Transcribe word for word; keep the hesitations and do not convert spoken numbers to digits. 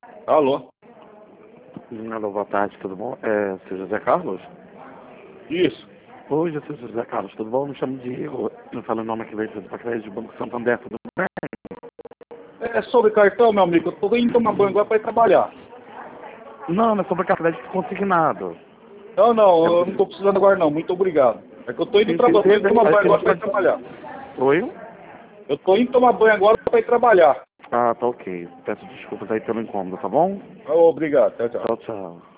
Alô? Alô, boa tarde, tudo bom? É, seu José Carlos? Isso. Oi, eu sou José Carlos, tudo bom? Me chamo Diego, eu falo o nome aqui da empresa para crédito do Banco Santander, tudo bem? É sobre cartão, meu amigo. Eu tô indo tomar banho agora pra ir trabalhar. Não, não é sobre crédito consignado. Não, não, eu não tô precisando agora não. Muito obrigado. É que eu tô indo Sim, trabalhar, tô indo tomar banho agora pra ir sim, trabalhar. Oi? Eu tô indo tomar banho agora pra ir trabalhar. Ah, tá ok. Peço desculpas aí pelo incômodo, tá bom? Obrigado, tchau, tchau. Tchau, tchau.